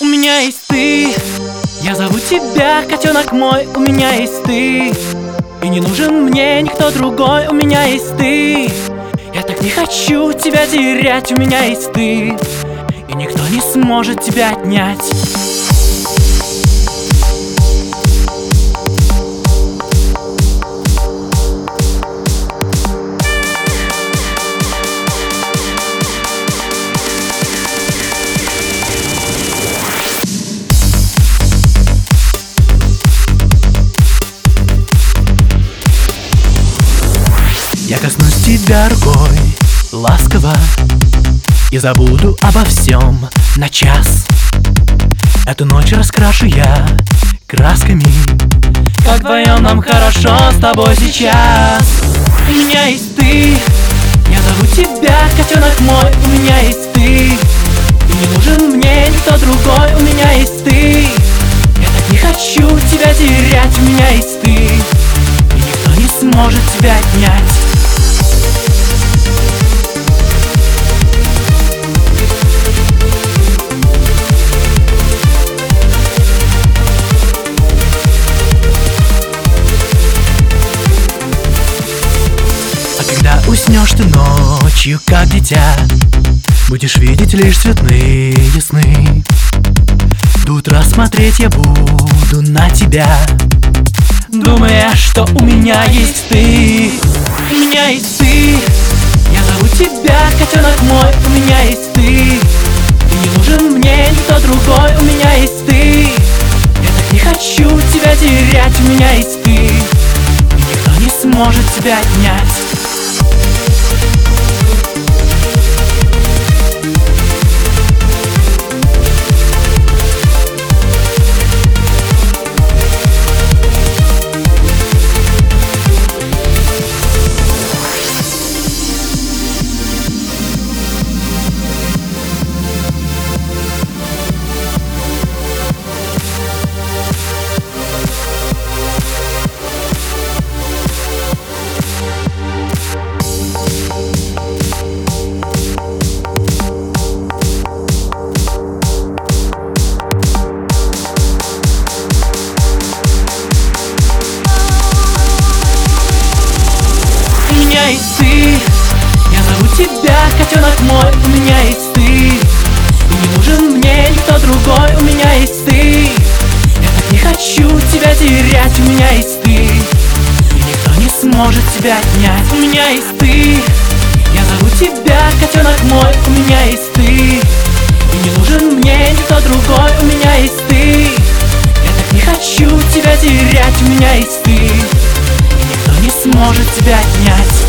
У меня есть ты, я зову тебя, котенок мой. У меня есть ты, и не нужен мне никто другой. У меня есть ты, я так не хочу тебя терять. У меня есть ты, и никто не сможет тебя отнять. Я коснусь тебя рукой ласково и забуду обо всем на час. Эту ночь раскрашу я красками, как вдвоем нам хорошо с тобой сейчас. У меня есть ты, я зову тебя, котенок мой. У меня есть ты, и не нужен мне никто другой. У меня есть ты, я так не хочу тебя терять. У меня есть ты, и никто не сможет тебя отнять. Уснешь ты ночью, как дитя, будешь видеть лишь цветные сны. До утра смотреть я буду на тебя, думая, что у меня есть ты. У меня есть ты, я зову тебя, котенок мой. У меня есть ты, и не нужен мне никто другой. У меня есть ты, я так не хочу тебя терять. У меня есть ты, и никто не сможет тебя отнять. Котенок мой, у меня есть ты, и не нужен мне никто другой. У меня есть ты, я так не хочу тебя терять. У меня есть ты, и никто не сможет тебя отнять. У меня есть ты, я зову тебя, котенок мой. У меня есть ты, и не нужен мне никто другой. У меня есть ты, я так не хочу тебя терять. У меня есть ты, и никто не сможет тебя отнять.